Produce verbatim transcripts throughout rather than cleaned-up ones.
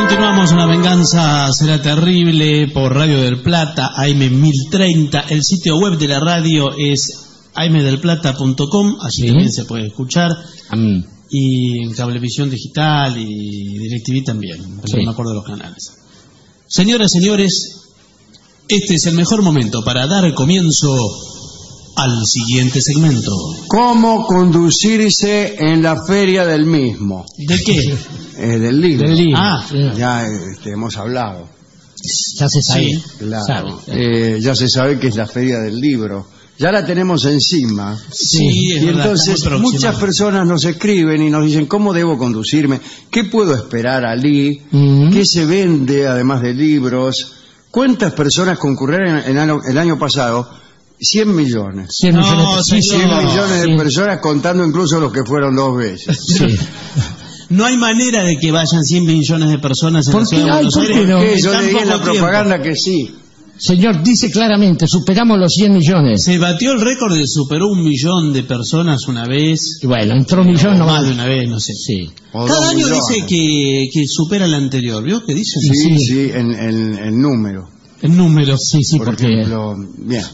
Continuamos, Una venganza será terrible, por Radio del Plata, A M mil treinta. El sitio web de la radio es a m del plata punto com, allí ¿sí? También se puede escuchar. Mm. Y en Cablevisión Digital y DirecTV también, pero sí. No me acuerdo de los canales. Señoras, señores, este es el mejor momento para dar comienzo al siguiente segmento. ¿Cómo conducirse en la feria del mismo? ¿De qué? Eh, del libro. Del libro. Ah, sí. Ya este, hemos hablado. Ya se sabe. Sí, claro. Sabe. Eh, ya se sabe que es la feria del libro. Ya la tenemos encima. Sí, y es verdad, entonces muchas personas nos escriben y nos dicen cómo debo conducirme, qué puedo esperar allí, uh-huh. qué se vende además de libros, cuántas personas concurrieron en, en el año pasado. cien millones. cien millones, no, sí, cien no, millones de sí. personas, contando incluso los que fueron dos veces. Sí. No hay manera de que vayan cien millones de personas en la ciudad de Buenos Aires. No? Yo leí en la propaganda que sí. Señor, dice claramente, superamos los cien millones. Se batió el récord de superó un millón de personas una vez. Y bueno, entró un millón no más de una vez, no sé. Sí. Cada año millones. Dice que, que supera el anterior, ¿vio? ¿Qué dice? Sí, sí, sí, en, en, en número. En número, sí, sí, por porque... ejemplo, bien.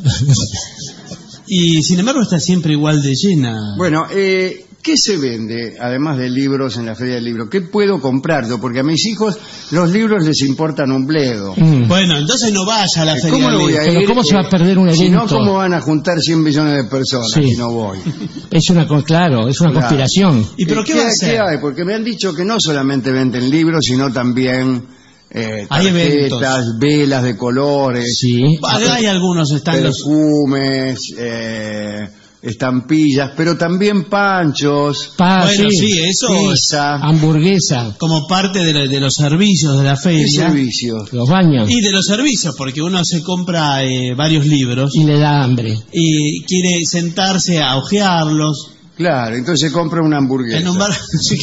Y sin embargo está siempre igual de llena. Bueno, eh, ¿qué se vende, además de libros, en la feria del libro? ¿Qué puedo comprar yo? Porque a mis hijos los libros les importan un bledo. Mm. Bueno, entonces no vaya a la feria ¿Cómo del libro? libro? Pero ¿cómo se va a perder un evento? Si no, ¿cómo van a juntar cien millones de personas sí. si no voy? Es una, claro, es una claro. conspiración. ¿Y pero qué, ¿Qué, va a hacer? ¿Qué hay? Porque me han dicho que no solamente venden libros, sino también... Eh, tarjetas, velas de colores, sí. Hay algunos estandos, perfumes, eh, estampillas, pero también panchos, pa, bueno, sí, sí, eso pizza, hamburguesa, como parte de, la, de los servicios de la feria. ¿Qué servicios? Los baños. Y de los servicios, porque uno se compra eh, varios libros y le da hambre y quiere sentarse a hojearlos. Claro, entonces compra una hamburguesa. En un bar.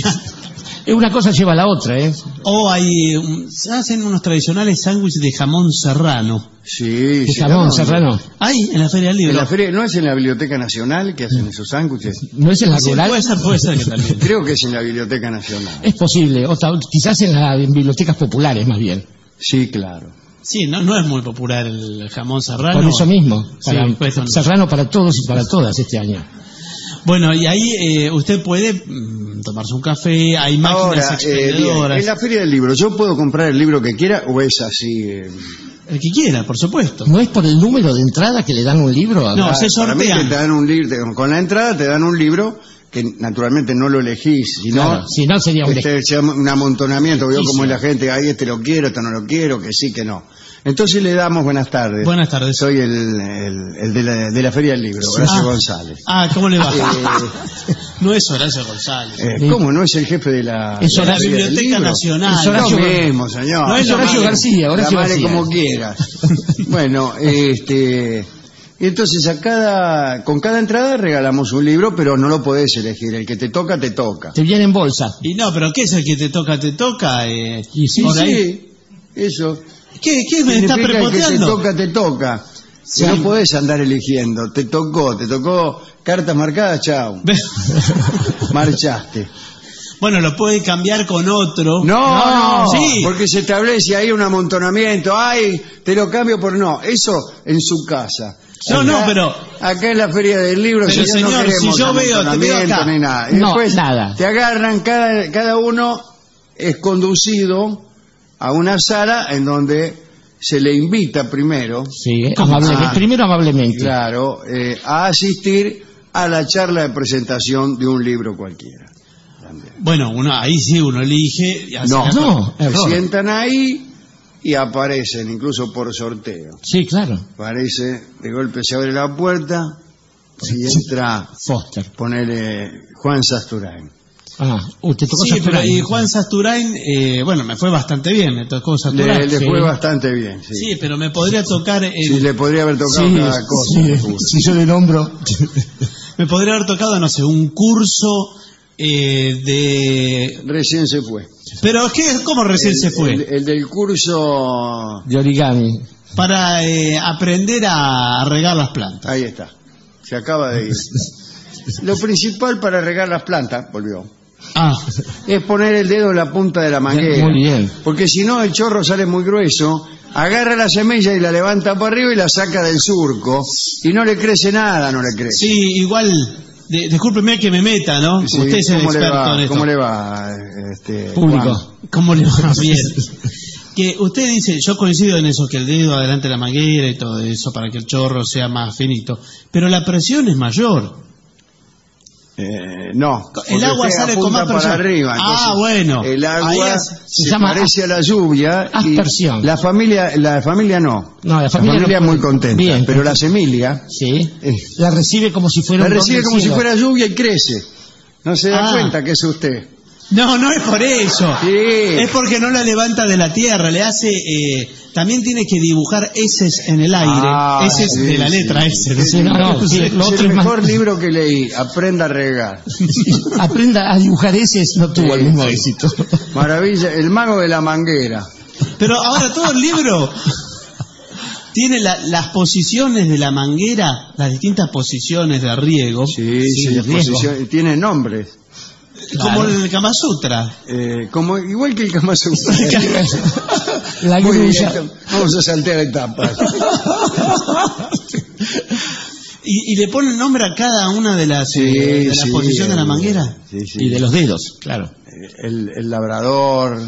Una cosa lleva a la otra, ¿eh? O hay, um, se hacen unos tradicionales sándwiches de jamón serrano. Sí, ¿De sí. jamón serrano? Hay en la Feria del Libro. En la feria, ¿no es en la Biblioteca Nacional que hacen esos sándwiches? ¿No es en la sí, rural? Puede ser, puede ser que también. Creo que es en la Biblioteca Nacional. Es posible, o tal, quizás en las bibliotecas populares más bien. Sí, claro. Sí, no, no es muy popular el jamón serrano. Por eso mismo, para, sí, pues, serrano para todos y para todas este año. Bueno, y ahí eh, usted puede mm, tomarse un café, hay máquinas Ahora, expendedoras. Eh, en la feria del libro, ¿yo puedo comprar el libro que quiera o es así? Eh... El que quiera, por supuesto. ¿No es por el número de entrada que le dan un libro? No, ah, se sortea. Para mí te dan un libro, con la entrada te dan un libro que naturalmente no lo elegís, sino claro, si no sería un, este, un amontonamiento, veo sí, como sí. la gente, ahí este lo quiero, este no lo quiero, que sí, que no. Entonces le damos buenas tardes. Buenas tardes. Soy el, el, el de, la, de la Feria del Libro, Horacio ah, González. Ah, ¿cómo le va? Eh, no es Horacio González. Eh, ¿Cómo no es el jefe de la, es de la Biblioteca Nacional? Es Horacio, no mismo, señor. No es Horacio García, Horacio Llamale García. como quieras. Bueno, este... entonces a cada, con cada entrada regalamos un libro, pero no lo podés elegir. El que te toca, te toca. Te viene en bolsa. Y no, pero ¿qué es el que te toca, te toca? Eh, y sí, sí, ahí. eso. ¿Qué, qué me está prepoteando? Que te toca, te toca. Sí. No podés andar eligiendo. Te tocó, te tocó cartas marcadas, chao. Marchaste. Bueno, lo puede cambiar con otro. No, no, no, sí. Porque se establece ahí un amontonamiento. Ay, te lo cambio por no. Eso en su casa. No, acá, no, pero... acá en la Feria del Libro, pero si señor, no queremos si yo veo, te veo acá. Ni nada. Y no, después nada. Te agarran, cada, cada uno es conducido a una sala en donde se le invita primero. Sí, amablemente, a, primero amablemente. Claro, eh, a asistir a la charla de presentación de un libro cualquiera. También. Bueno, uno ahí sí uno elige. Y hace no, no, se error. Sientan ahí y aparecen, incluso por sorteo. Sí, claro. Aparece, de golpe se abre la puerta y entra Foster. Ponele Juan Sasturain. Ah, usted tocó sí, Sasturain. Pero y Juan Sasturain, eh, bueno, me fue bastante bien, me tocó Sasturain. Le, le sí. fue bastante bien, sí. Sí, pero me podría tocar... Eh, sí, le podría haber tocado sí, cada cosa. Sí, si yo le nombro... me podría haber tocado, no sé, un curso eh, de... Recién se fue. Pero, ¿qué, ¿cómo recién el, se fue? El, el del curso... de origami. Para eh, aprender a regar las plantas. Ahí está, se acaba de ir. Lo principal para regar las plantas, volvió. Ah, Es poner el dedo en la punta de la manguera. Muy bien. Porque si no, el chorro sale muy grueso, agarra la semilla y la levanta para arriba y la saca del surco. Y no le crece nada, no le crece. sí, igual, de, discúlpeme que me meta, ¿no? Sí, Usted es el ¿cómo le experto va? en esto. ¿Cómo le va, este, Público. Juan? ¿Cómo le va? Bien. Que usted dice, yo coincido en eso, que el dedo adelante de la manguera y todo eso para que el chorro sea más finito, pero la presión es mayor. Eh, no, El agua usted sale con apunta más presión. para arriba. Ah, entonces bueno. El Ahí agua es- se, se llama parece a la lluvia. Y aspersión. la familia, la familia no. No, la familia no es muy puede- contenta. Bien. Pero la semilla Sí. Eh. La recibe como si fuera la un don recibe del como si cielo. fuera lluvia y crece. No se da Ah. cuenta que es usted. No, no es por eso. Sí. Es porque no la levanta de la tierra, le hace... Eh, también tiene que dibujar eses en el aire. Ah, eses sí, de la sí. letra S. ¿no? Sí, no, no, sí, Es lo otro el es más- mejor libro que leí. Aprenda a regar. Aprenda a dibujar ese, no tuvo Sí, el mismo sí. éxito. Maravilla. El mago de la manguera. Pero ahora todo el libro tiene la- las posiciones de la manguera, las distintas posiciones de riego, Sí, sí, de la riesgo. posición- tiene nombres. como Claro. en el Kama Sutra. Eh, como, igual que el Kama Sutra. La Muy bien, grulla. vamos a saltear etapas. Y, y le ponen nombre a cada una de las, Sí, eh, de las sí, posiciones de la el- manguera. sí, sí. Y de los dedos, claro. El, el labrador.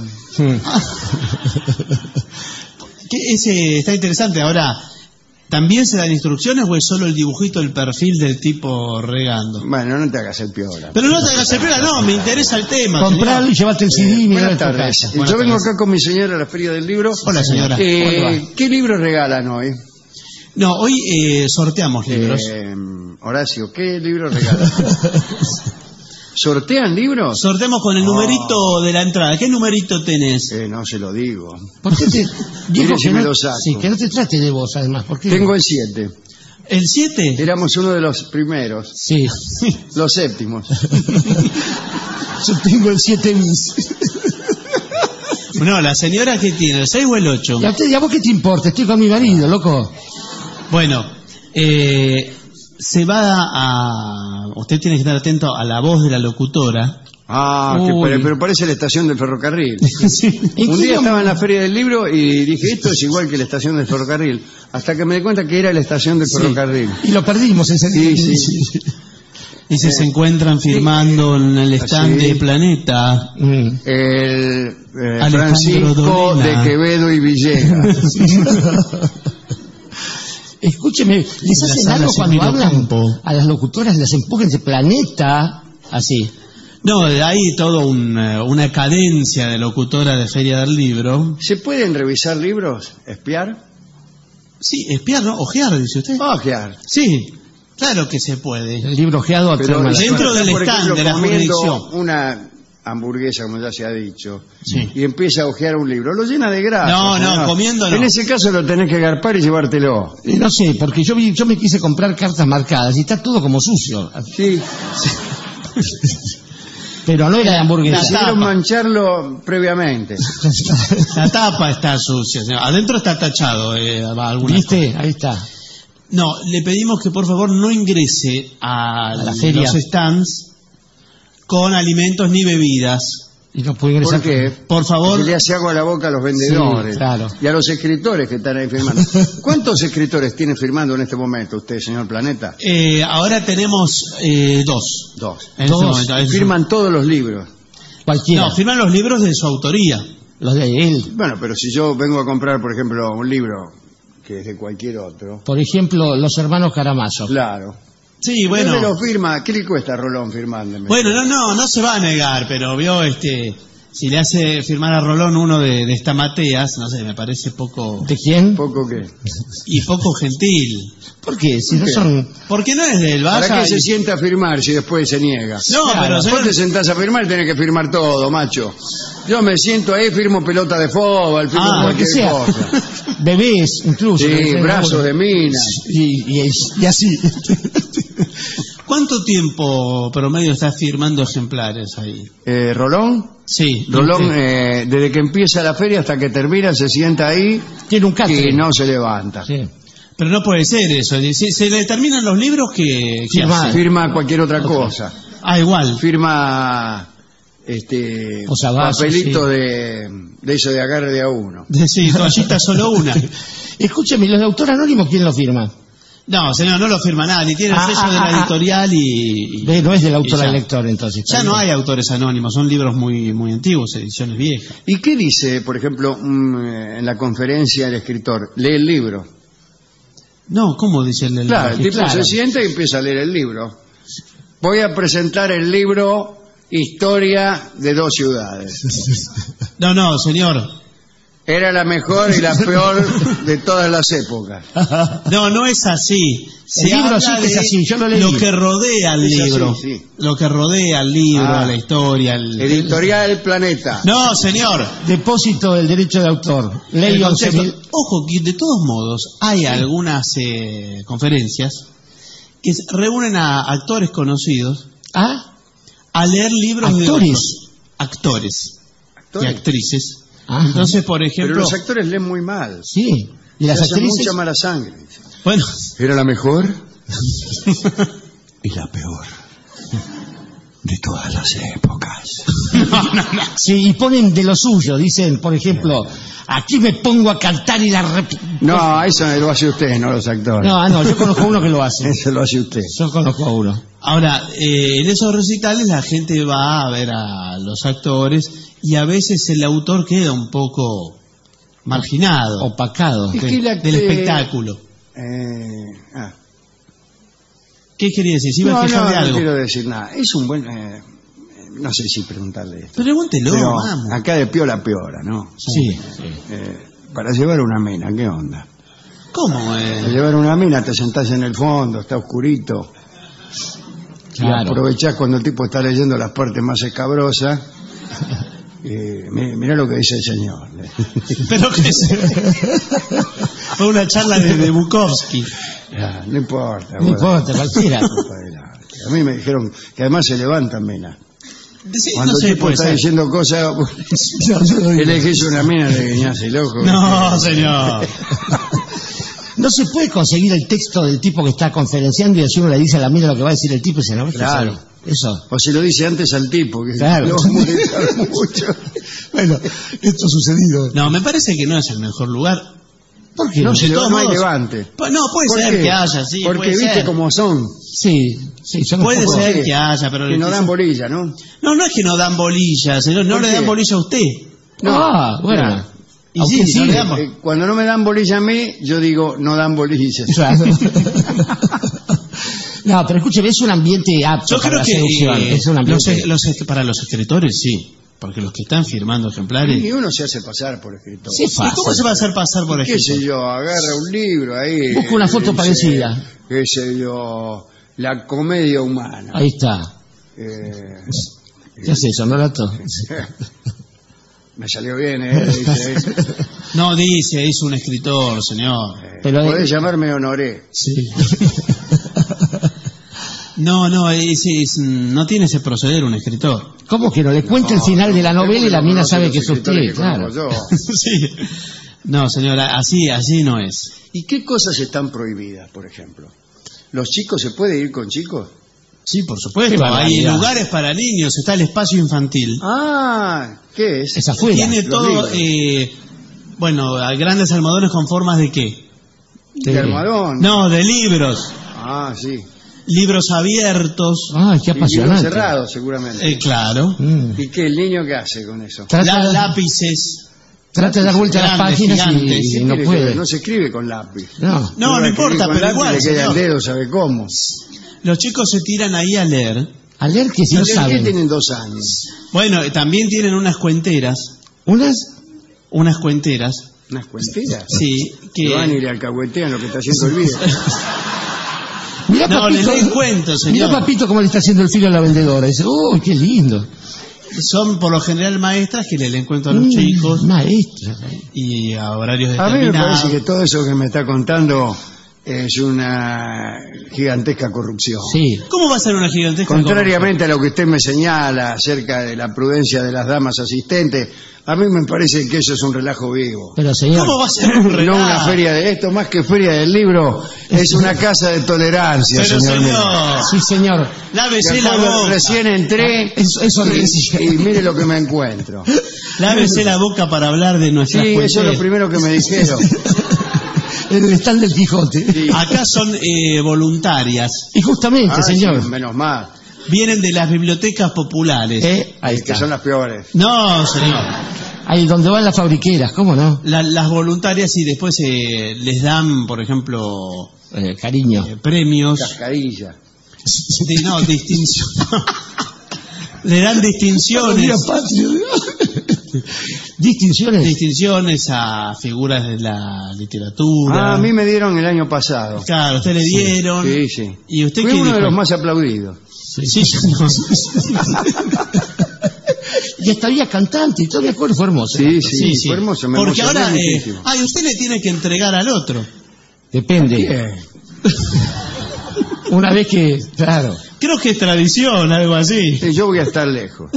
Que ese está interesante. Ahora, ¿también se dan instrucciones o es solo el dibujito, el perfil del tipo regando? Bueno, no te hagas el piola. Pero no te hagas el pelo, no, me interesa el tema. Comprarlo y señor. llevarte el C D y mirar Buenas en tu tardes. casa. Buenas Yo vengo tardes. acá con mi señora a la Feria del Libro. Hola, señora. Eh, ¿Cómo le va? ¿Qué libro regalan hoy? No, hoy eh, sorteamos libros. Eh, Horacio, ¿qué libro regalan? ¿Sortean libros? Sorteamos con el numerito de la entrada. ¿Qué numerito tenés? Eh, no se lo digo. ¿Por qué te Mire si que me no, lo saco. sí, que no te trate de vos, además? ¿Por qué? Tengo el siete. ¿El siete? Éramos uno de los primeros. Sí. Los séptimos. Yo tengo el siete bis. No, la señora que tiene, ¿el seis o el ocho? ¿Y a, usted, ¿y a vos qué te importa? Estoy con mi marido, loco. Bueno, eh, se va a... Usted tiene que estar atento a la voz de la locutora. Ah, que Uy. pare- pero parece la estación del ferrocarril. Sí. ¿En Un qué día nom- estaba en la Feria del Libro y dije, esto es igual que la estación del ferrocarril. Hasta que me di cuenta que era la estación del ferrocarril. Y lo perdimos ese Sí, día. sí. Dice, se encuentran firmando en el stand Así. de Planeta. Mm. El eh, Alejandro Francisco Dolina. de Quevedo y Villegas. Escúcheme, ¿les La hacen sala algo cuando Silvino hablan? Campo. A las locutoras las empujan de planeta, así. No, hay toda una, una cadencia de locutora de Feria del Libro. ¿Se pueden revisar libros? ¿Espiar? Sí, espiar, ¿no? Ojear, dice usted. Ojear. Sí, claro que se puede. El libro ojeado a Pero Terma- dentro del por stand ejemplo, de la comiendo jurisdicción. una hamburguesa, como ya se ha dicho, Sí. y empieza a ojear un libro, lo llena de grasa. No, no, señor. comiendo no. En ese caso lo tenés que agarpar y llevártelo. Eh, No sé, porque yo vi, yo me quise comprar cartas marcadas y está todo como sucio. Sí, Pero no era de hamburguesa. decidieron tapa. mancharlo previamente. La tapa está sucia, señor. Adentro está tachado. Eh, alguna ¿Viste? Ahí está. No, le pedimos que por favor no ingrese a, A la feria. los stands con alimentos ni bebidas. Y no puede ingresar. ¿Por qué? Por favor. Porque le hace agua a la boca a los vendedores. Sí, claro. Y a los escritores que están ahí firmando. ¿Cuántos escritores tiene firmando en este momento usted, señor Planeta? Eh, ahora tenemos eh, dos. Dos. En Dos. este momento. Es- Firman todos los libros. Cualquiera. No, firman los libros de su autoría. Los de él. Bueno, pero si yo vengo a comprar, por ejemplo, un libro que es de cualquier otro, Por ejemplo, los hermanos Caramazo. claro. Sí, Bueno. bueno. lo firma? ¿Qué le cuesta a Rolón firmándome? Bueno, no, no, no se va a negar, pero vio este. Si le hace firmar a Rolón uno de, de Estamateas, no sé, me parece poco. ¿De quién? ¿Poco qué? Y poco gentil. ¿Por qué? Si no qué? son... Porque no es del ¿Para Vaya. qué se y- sienta a firmar si después se niega? No, Claro, pero Después señor- te sentás a firmar, tenés que firmar todo, macho. Yo me siento ahí, firmo pelota de fútbol, firmo Ah, Lo que cualquier sea. cosa. Bebés, incluso. Sí, Que- brazos de mina. Y, y, y así. ¿Cuánto tiempo promedio está firmando ejemplares ahí? Eh, ¿Rolón? Sí. Rolón, usted. eh, desde que empieza la feria hasta que termina, se sienta ahí Tiene un y catre. no se levanta. Sí. Pero no puede ser eso. Si se le terminan los libros, que Firma. Firma cualquier otra cosa. Ah, igual. Firma este, Posavasos, papelito sí. de, de eso de agarre de a uno. Sí, toallita solo una. Escúcheme, ¿los de autor anónimo quién lo firma? No, señor, no lo firma nadie. Tiene el Ah, sello ah, de la ah, editorial y... y Ve, no es del autor y ya. al lector, entonces. Ya no hay autores anónimos, son libros muy muy antiguos, ediciones viejas. ¿Y qué dice, por ejemplo, mm, en la conferencia el escritor? Lee el libro. No, ¿cómo dice el del Claro, el tipo claro. se sienta y empieza a leer el libro. Voy a presentar el libro Historia de dos ciudades. No, no, señor. Era la mejor y la peor de todas las épocas. No, no es así. Se El libro habla sí que es de así, yo lo leí. Lo que rodea al Es así, libro. sí. Lo que rodea al libro, Ah. a la historia. al- Editorial Planeta. No, señor. Depósito del derecho de autor. Ley El once concepto- mil. Ojo, que de todos modos hay algunas eh, conferencias que se- reúnen a actores conocidos ¿Ah? a leer libros de ¿Actores? otros actores y Actores. actrices. Ajá. Entonces, por Pero ejemplo, los actores leen muy mal. Sí. ¿Y las Se hace actrices? mucha mala sangre. bueno, Era la mejor y la peor de todas las épocas. Sí, y ponen de lo suyo. Dicen, por ejemplo, aquí me pongo a cantar y la... rep- No, eso lo hace usted, no los actores. No, ah, no, yo conozco a uno que lo hace. Eso lo hace usted. Yo conozco a uno. ahora, eh, en esos recitales la gente va a ver a los actores y a veces el autor queda un poco marginado Opacado. ¿Y de- qué la- del eh, espectáculo. Eh, ah. ¿Qué quería decir? ¿Se iba No, a quejar no, de no algo? quiero decir nada. Es un buen... eh, no sé si preguntarle esto. Pregúntelo, Pero vamos. acá de piola a piola, ¿no? Sí. Eh, para llevar una mina, ¿qué onda? ¿Cómo? Para Eh? llevar una mina te sentás en el fondo, está oscurito. Y Claro. aprovechás cuando el tipo está leyendo las partes más escabrosas. Eh, mi- mirá lo que dice el señor. Pero que se... Fue una charla de, de Bukowski. Ya, no importa. No importa, cualquiera. Adelante. A mí me dijeron que además se levantan minas. Sí, Cuando no sé, el tipo puede está ser. diciendo cosas, No, yo no digo. elegís una mina, le guiñás el ojo. No, señor. No se puede conseguir el texto del tipo que está conferenciando y así uno le dice a la mina lo que va a decir el tipo y dice, no, esto Claro. es- Eso. O se lo dice antes al tipo, que Claro. lo va a molestar mucho. Bueno, esto ha sucedido. No, me parece que no es el mejor lugar. ¿Por qué No, no? se de le- todos no hay modos- levante. Pues no, puede ¿Por ser qué? que haya, sí. Porque puede viste ser. cómo son. Sí, sí, son un Puede poco- ser Sí. que haya, pero... Que no dan bolilla, ¿no? No, no es que no dan bolilla, señor. No ¿Por le qué? dan bolilla a usted. No. Ah, bueno. Claro. Y Aunque sí, no sí, le damos. Eh, cuando no me dan bolilla a mí, yo digo, no dan bolillas. Claro. No, pero escúcheme, es un ambiente apto Yo para creo la que seducción. eh, Es un los, ambiente... los est- para los escritores sí, porque los que están firmando ejemplares... Y uno se hace pasar por escritor. Sí, es ¿Y fácil. cómo se va a hacer pasar por ¿Qué escritor? sé yo? Agarra un libro ahí. Busca una foto dice, parecida. ¿Qué sé yo? La comedia humana. Ahí está. Eh, ¿Qué hace eso, Norato? me salió bien, ¿eh? Dice, No dice, es un escritor, señor. eh, Pero, eh, podés llamarme Honoré. Sí. No, no, es, es- no tiene ese proceder un escritor. ¿Cómo que no? Le cuenta el final de la novela y la mina Conoce sabe los que es escritores usted, que claro. conozco yo. Sí. No, señora, así, así no es. ¿Y qué cosas están prohibidas, por ejemplo? ¿Los chicos se puede ir con chicos? Sí, por Qué supuesto. Hay barbaridad. lugares para niños, está el espacio infantil. Ah, ¿qué es? Es afuera. Tiene los todo, libros. eh, bueno, a grandes almohadones con formas de qué? ¿De almohadón? No, de libros. Ah, sí. Libros abiertos. Ay, qué Y libros apasionante. cerrados, seguramente. Eh, claro. Mm. ¿Y qué? ¿El niño qué hace con eso? Trata, La- de- lápices. trata de dar vuelta a las Grandes, páginas y- gigantes. y, ¿Qué no quiere puede. que- No se escribe con lápiz. No. No, Uno no escribe importa, con pero lápiz, igual, le queda el señor. dedo, ¿sabe cómo? Los chicos se tiran ahí a leer. A leer que si no ¿Por qué saben. tienen dos años? Bueno, eh, también tienen unas cuenteras. ¿Unas? Unas cuenteras. ¿Unas cuentillas? Sí, Que que... van y le alcahuetean lo que está haciendo el video. Mirá, No, le papito, leen cuentos, mirá, señor. papito, cómo le está haciendo el filo a la vendedora. Dice, uy, qué lindo. Son por lo general maestras que le leen cuentos a los Mm, chicos Maestra. y a horarios A mí me determinados. parece que todo eso que me está contando es una gigantesca corrupción. Sí. ¿Cómo va a ser una gigantesca Contrariamente a lo que usted me señala acerca de la prudencia de las damas asistentes, a mí me parece que eso es un relajo vivo. Pero señor, ¿Cómo va a ser un relajo? No una feria de esto, más que feria del libro, es una casa de tolerancia, Pero señor. señor, sí, señor. lávese la Después boca. recién entré Eso, eso le decía. y, y mire lo que me encuentro. Lávese la boca para hablar de nuestras Sí, eso es lo cuestiones. primero que me dijeron. En el stand del Quijote. Sí. Acá son eh, voluntarias. Y justamente, Ah, señor. sí, menos mal. Vienen de las bibliotecas populares. Eh, ahí Que está. son las peores. No, señor. Ahí donde van las fabriqueras, ¿cómo no? La- las voluntarias y después eh, les dan, por ejemplo, Eh, cariño. eh, premios. Cascarilla. De, no, distinción. Le dan distinciones. Distinciones. Distinciones a figuras de la literatura. Ah, a mí me dieron el año pasado. Claro, usted le dieron. Sí, sí. ¿Y usted Fui qué uno de dijo? los más aplaudidos. Sí, señor. Y hasta había cantante y todo, me acuerdo, fue hermoso. Sí, sí, fue hermoso. Me Porque emocioné ahora, eh, muchísimo. ay, usted le tiene que entregar al otro. Depende. Bien. Una vez que, claro. Creo que es tradición, algo así. Sí, yo voy a estar lejos.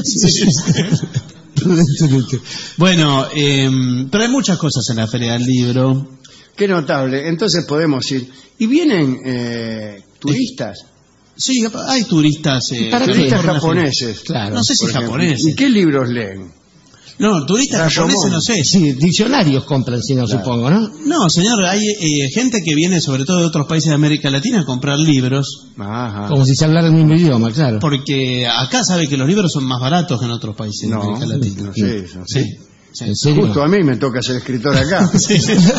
Bueno, eh, pero hay muchas cosas en la Feria del Libro. Qué notable. Entonces podemos ir. ¿Y vienen eh, turistas? Sí, hay turistas. Eh, ¿Para que qué? Turistas recorren la feria. japoneses. Claro. No sé si por ejemplo. japoneses. ¿Y qué libros leen? No, turistas Rashomon. japoneses no sé. Sí, diccionarios compran, si no, Claro. supongo, ¿no? No, señor, hay eh, gente que viene sobre todo de otros países de América Latina a comprar libros, Ajá. Como si se hablara el mismo idioma, claro. porque acá sabe que los libros son más baratos que en otros países de No, América Latina. no sé eso. Sí, sí. ¿En serio? Justo a mí me toca ser escritor acá. Sí.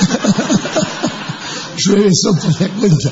Llueve sopa de cuenta.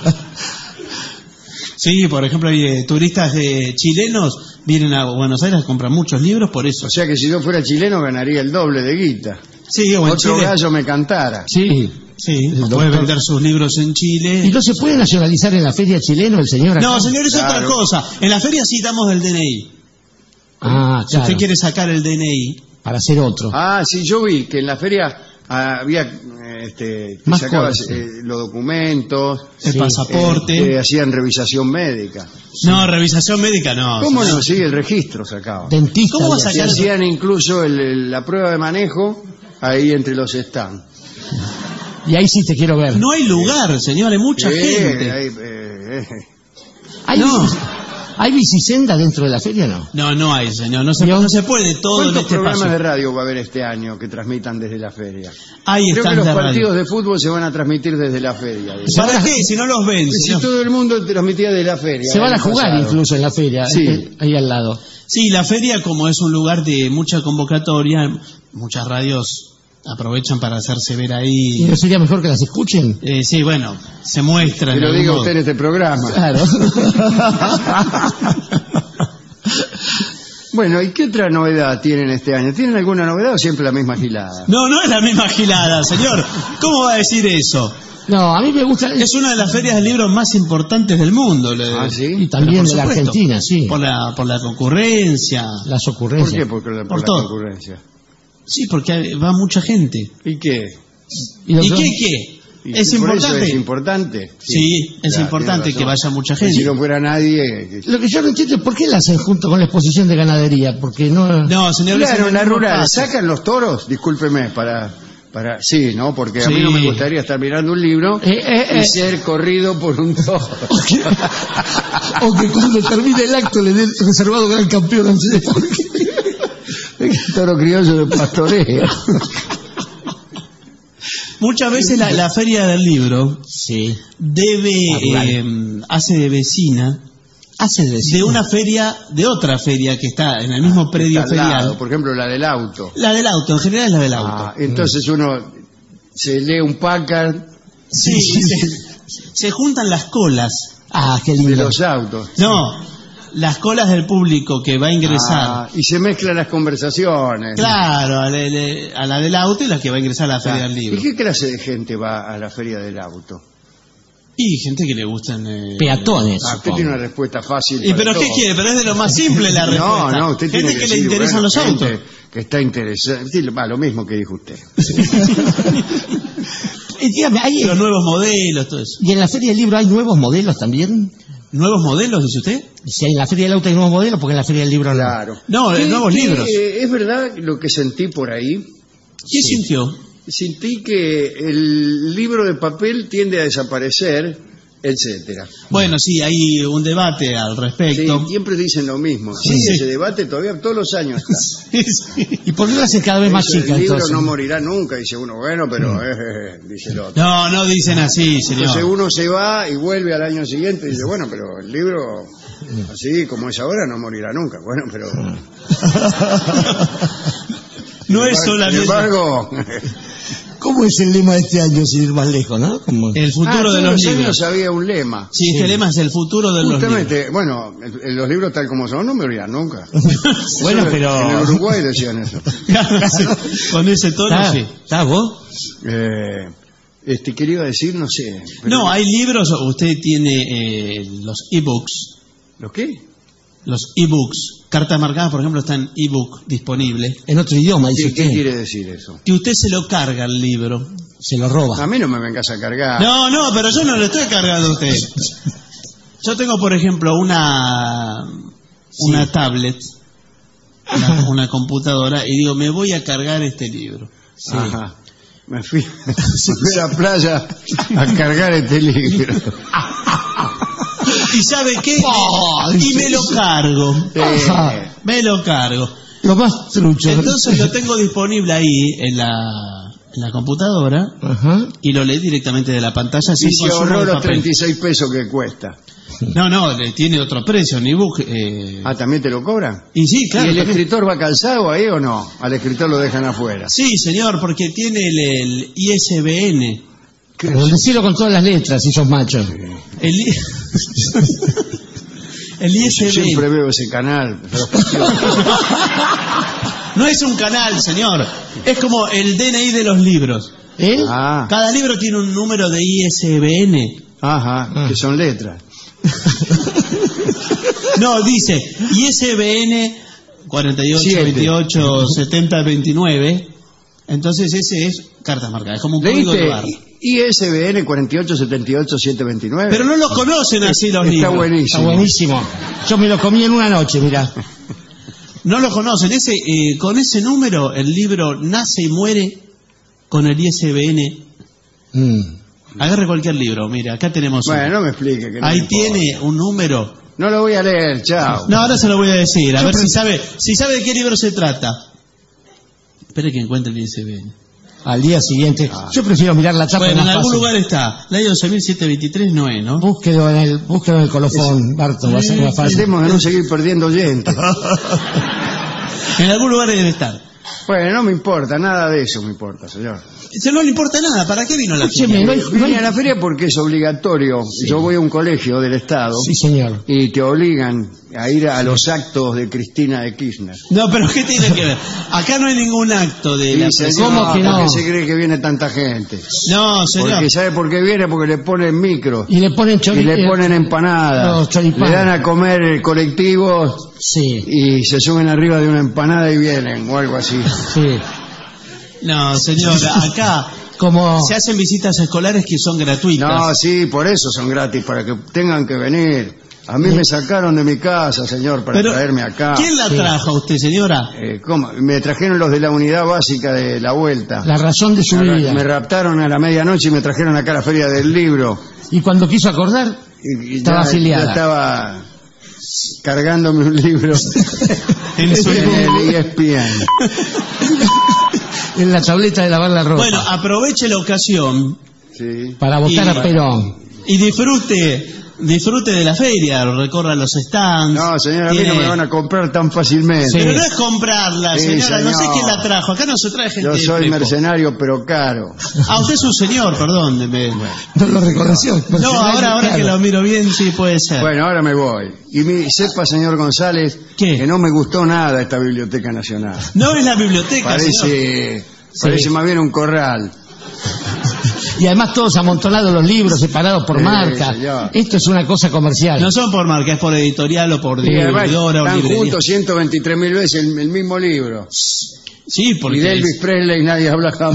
Sí, por ejemplo, hay eh, turistas de chilenos vienen a Buenos Aires a comprar muchos libros por eso. O sea que si yo fuera chileno ganaría el doble de guita. Sí, o en Otro Chile. gallo me cantara. Sí. Sí, El puede doctor- vender sus libros en Chile. ¿Y no se puede nacionalizar en la feria chileno el señor acá? No, señor, es Claro. otra cosa. En la feria sí damos el D N I. Ah, Si claro. usted quiere sacar el D N I. Para hacer otro. Ah, sí, yo vi que en la feria ah, había eh, este, que Más sacabas cosas. eh, los documentos, El Sí, pasaporte. eh, que hacían revisación médica. No, revisación médica no. ¿Cómo señor. no? Sí, el registro sacaban. Dentista. ¿Cómo va a y así. Y sacar- hacían incluso el- el- la prueba de manejo ahí entre los stands. Y ahí sí te quiero ver. No hay lugar, señor, hay mucha Eh, gente. ahí, eh, eh. ¿Hay, No. ¿Hay bicisenda dentro de la feria o no? No, no hay, señor. No se, No. no se puede todo en ¿Cuántos este programas paso. de radio va a haber este año que transmitan desde la feria? Ahí Creo que están los de radio. partidos de fútbol se van a transmitir desde la feria. ¿Para qué? Si no los ven, Si señor. todo el mundo transmitía de la feria. Se van a el jugar pasado. incluso en la feria, Sí. eh, ahí al lado. Sí, la feria, como es un lugar de mucha convocatoria, muchas radios aprovechan para hacerse ver ¿Y ahí. no sería mejor que las escuchen? Eh, sí, bueno, se muestran. Que de lo algún diga modo. usted en este programa. Claro. Bueno, ¿y qué otra novedad tienen este año? ¿Tienen alguna novedad o siempre la misma gilada? No, no es la misma gilada, señor. ¿Cómo va a decir eso? No, a mí me gusta... Es una de las ferias de libros más importantes del mundo. le- Ah, ¿sí? Y también Pero por de la supuesto, Argentina, sí. Por la, por la concurrencia. Las ¿Por ocurrencias. qué? Porque la, por Por la todo. concurrencia. Sí, porque hay- va mucha gente. ¿Y qué? ¿Y, los ¿Y dos? qué qué? ¿Y ¿Es por eso importante? es importante? Sí, es Claro, importante tiene que razón. vaya mucha Si gente. no fuera nadie... que- Lo que yo no entiendo es por qué la hacen junto con la exposición de ganadería, porque no... No, señor. es Claro, en el la mismo rural, espacio. ¿sacan los toros? Discúlpeme, para... para sí, ¿no? Porque a mí Sí. no me gustaría estar mirando un libro Eh, eh, y eh. ser corrido por un toro. O que cuando termine el acto le den reservado gran campeón. No sé por qué. Toro criollo de pastoreo. Muchas veces la, la feria del libro Sí. debe, Rural. eh, hace de vecina Hace de de una feria, de otra feria que está en el mismo predio Está al lado, ferial. por ejemplo, la del auto. La del auto, en general es la del auto. Ah, entonces uno se lee un Packard Sí, se, se juntan las colas. Ah, qué de lindo. los autos. No, las colas del público que va a ingresar. Ah, y se mezclan las conversaciones. Claro, a la, a la del auto y la que va a ingresar a la feria Ah, del ¿Y libro. qué clase de gente va a la feria del auto? Y gente que le gustan... Eh, peatones. Ah, usted tiene una respuesta fácil. ¿Y pero todo. qué quiere? Pero es de lo más simple la respuesta. No, no, usted gente tiene que, que le decir, interesan bueno, los autos. gente que está interesada. Sí, va, lo mismo que dijo usted. Y dígame, ¿hay, Los nuevos modelos, todo eso. ¿y en la Feria del Libro hay nuevos modelos también? ¿Nuevos modelos, dice usted? Si en la Feria del Auto hay nuevos modelos, porque en la Feria del Libro no. Claro. No, ¿Qué- nuevos qué, libros. eh, es verdad lo que sentí por ahí. ¿Qué Sí. sintió? Sentí que el libro de papel tiende a desaparecer, etcétera. Bueno, sí, hay un debate al Sí, respecto. siempre dicen lo mismo. Sí, Sí. ese debate todavía todos los años está. Sí, sí. ¿Y por qué lo hacen cada vez más Eso, chicas el libro entonces? no morirá nunca, dice uno. Bueno, pero eh, eh, dice el otro. No, no dicen así, Entonces señor. uno se va y vuelve al año siguiente y dice, bueno, pero el libro, así como es ahora, no morirá nunca. Bueno, pero... No es Sin solamente embargo, ¿Cómo es el lema de este año, sin ir más lejos, no? Como... el futuro ah, de todos los los años libros. había un lema. Sí, este lema es el futuro de los libros. Justamente, bueno, el- el- los libros tal como son no morirán nunca. Bueno, Eso pero... En el Uruguay decían eso. Con ese tono, ¿Está, sí. ¿está vos? Eh, este, ¿qué le iba a decir? No sé. pero- No, hay libros, usted tiene eh, los ebooks. ¿Los qué? Los ebooks. Cartas marcadas, por ejemplo, está en ebook disponible. En otro idioma, dice ¿Qué, qué usted. quiere decir eso? Que usted se lo carga el libro. Se lo roba. A mí no me vengas a cargar. No, no, pero yo no lo estoy cargando a usted. Yo tengo, por ejemplo, una una tablet, una, una computadora, y digo, me voy a cargar este libro. Sí. Ajá. Me fui, me fui a la playa a cargar este libro. ¿Y sabe qué? Oh, y me lo cargo. Eh, Me lo cargo. Lo más trucho. Entonces lo tengo disponible ahí en la, en la computadora Ajá. y lo leí directamente de la pantalla sin y se consumo ahorró de los papel. treinta y seis pesos que cuesta. No, no, le tiene otro precio, en ebook. Eh... Ah, ¿también te lo cobran? Y sí, claro. ¿Y el también. escritor va calzado ahí o no? Al escritor lo dejan afuera. Sí, señor, porque tiene el, el I S B N. ¿Qué Pero decirlo con todas las letras, si sos machos. El, I... el I S B N. Siempre veo ese canal. No es un canal, señor. Es como el D N I de los libros. ¿Eh? Ah, Cada libro tiene un número de I S B N. ajá, Ah. que son letras. No, dice I S B N cuarenta y ocho, Siete. veintiocho, setenta, veintinueve. Entonces ese es carta marcada, es como un código de ¿Leíste barra. I S B N cuarenta y ocho setenta y ocho setecientos veintinueve? Pero no lo conocen así los Está libros. buenísimo. Está buenísimo. Yo me lo comí en una noche, mirá. No lo conocen. Ese, eh, con ese número el libro nace y muere con el I S B N. Mm. Agarre cualquier libro, mire, acá tenemos uno. Bueno, no me explique. Que no Ahí me importa. tiene un número. No lo voy a leer, chao. No, ahora se lo voy a decir, a ver si sabe, si sabe de qué libro se trata. Espere que encuentre el I S B N. Al día siguiente. Ah. Yo prefiero mirar la chapa. Bueno, en más algún fácil. lugar está. Ley once mil setecientos veintitrés no es, ¿no? Búsquelo en el, búsquelo en el colofón, Barto, va a ser más fácil. Tratemos de no seguir perdiendo oyentes. En algún lugar debe estar. Bueno, no me importa, nada de eso me importa, señor. Se no le importa nada, ¿para qué vino la Escúcheme, feria? no hay- no Vine hay- a la feria porque es obligatorio. Yo voy a un colegio del Estado Sí, señor. y te obligan a ir a los actos de Cristina de Kirchner. No, pero ¿qué tiene que ver? Acá no hay ningún acto de la Y se- presión. ¿Cómo que no? ¿Por qué se cree que viene tanta gente? No, señor. Porque ¿sabe por qué viene? Porque le ponen micro. Y le ponen Y chori- le eh, ponen empanadas. los choripanes. Le dan a comer colectivos Sí, y se suben arriba de una empanada y vienen, o algo así. sí. No, señor, acá Como... se hacen visitas escolares que son gratuitas. No, sí, por eso son gratis, para que tengan que venir. A mí me sacaron de mi casa, señor, para Pero, traerme acá. ¿quién la Sí. trajo a usted, señora? Eh, ¿cómo? Me trajeron los de la unidad básica de la vuelta. La razón de su me, ra- vida. me raptaron a la medianoche y me trajeron acá a la feria del libro. Y cuando quiso acordar, Y, y Estaba ya- afiliada. ya estaba cargándome un libro En su- en el E S P N. en la tableta de lavar la ropa. Bueno, aproveche la ocasión Sí. para votar y- a Perón. y disfrute disfrute de la feria, recorra los stands. No, señora, a mí tiene- no me van a comprar tan fácilmente. Sí. Pero no es comprarla, Sí, señora, no sé señor. quién la trajo. Acá no se trae gente Yo de soy prepo. mercenario, pero caro. Ah, usted es un señor, perdón. me- No lo reconoció. No, ahora, ahora que lo miro bien, sí puede ser. Bueno, ahora me voy. Y mi, sepa, señor González, ¿Qué? que no me gustó nada esta Biblioteca Nacional. No es la biblioteca, señor. Parece, parece más bien un corral. Y además todos amontonados los libros, separados por Sí, marca. señor. Esto es una cosa comercial. No son por marca, es por editorial o por Y además distribuidora o están librería. juntos ciento veintitrés mil veces el, el mismo libro. Sí, porque Y de Elvis Presley nadie habla jamás.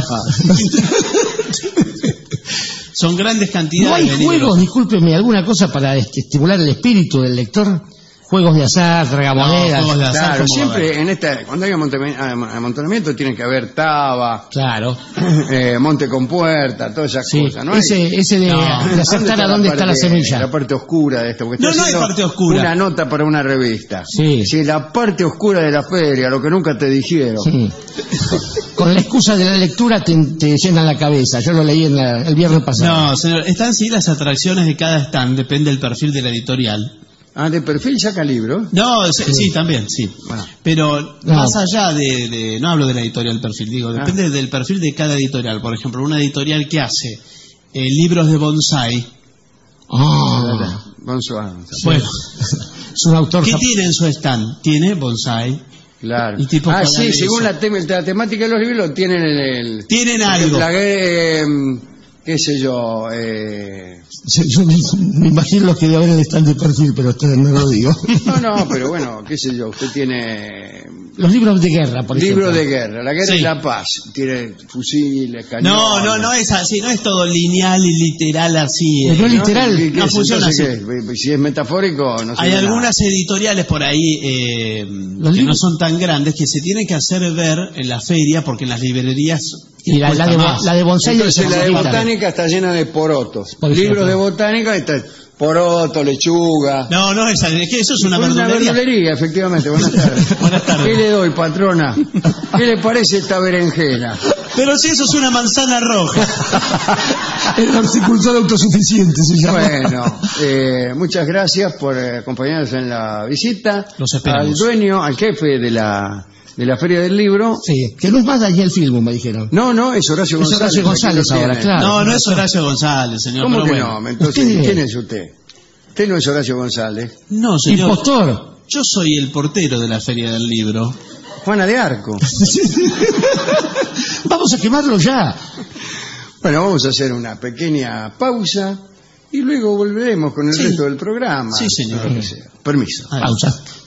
son grandes ¿No cantidades hay de libros. juegos, discúlpeme, alguna cosa para este, estimular el espíritu del lector? Juegos de azar, tragamonedas. No, juegos de azar. Claro, ¿cómo va a siempre en esta, cuando hay amontami- am- amontonamiento tiene que haber taba, Claro. eh, monte con puerta, todas esas Sí. cosas. ¿No hay? ese, ese de, No. de acertar a dónde está la parte- semilla. La parte oscura de esto. Porque No, está no hay haciendo parte oscura. Una nota para una revista. Sí. Si la parte oscura de la feria, lo que nunca te dijeron. Sí. Con la excusa de la lectura te, te llenan la cabeza. Yo lo leí en la- el viernes pasado. No, señor, están sí las atracciones de cada stand, depende del perfil de la editorial. Ah, de perfil saca libros. No, sí, sí, también, sí. Bueno. Pero No. más allá de, de- no hablo de la editorial perfil, digo, depende Ah. del perfil de cada editorial. Por ejemplo, una editorial que hace eh, libros de bonsai, Ah. Bonsoir. bueno, Es un autor. ¿qué jap- tiene en su stand? Tiene bonsai. Claro. Y tipo Ah, para sí, eso. según la, tem- la temática de los libros, tienen el. el Tienen por algo. ejemplo, la que, eh, qué sé yo. Eh, Yo me, me imagino los que deben haber están de perfil, pero ustedes no lo digo. no, no, pero bueno, qué sé yo. Usted tiene. Los libros de guerra, por Libro ejemplo. de guerra, la guerra Sí. y la paz. Tiene fusiles, cañones. No, no, no es así, no es todo lineal y literal así. Pero eh. no literal, ¿Qué- qué no es? funciona Entonces, ¿qué? Si es metafórico, no sé. Hay algunas editoriales por ahí eh, que no libros- son tan grandes que se tienen que hacer ver en la feria porque en las librerías Y la, la de, cuesta más. la de bonsai Entonces la de Semanita. botánica está llena de porotos. Por ejemplo. Libros de botánica está poroto, lechuga. No, no es, es que eso es una Una verdulería. verdulería, efectivamente. Buenas tardes. Buenas tardes. ¿Qué le doy, patrona? ¿Qué le parece esta berenjena? Pero si eso es una manzana roja. El horticultor autosuficiente se llama. Bueno, eh, muchas gracias por eh, acompañarnos en la visita. Los esperamos. Al dueño, al jefe de la, de la Feria del Libro. Sí, que no es más Daniel Filmo, me dijeron. No, no, es Horacio Es González. Horacio González aquí lo ahora, tiene. claro. No, no es Horacio González, señor. ¿Cómo pero que bueno. no? Entonces, Usted- ¿quién es usted? Usted no es Horacio González. No, señor. Impostor. Yo soy el portero de la Feria del Libro. Juana de Arco. Vamos a quemarlo ya. Bueno, vamos a hacer una pequeña pausa y luego volveremos con el Sí. resto del programa. Sí, señor. Lo que sea. Permiso. Ah, Pausa.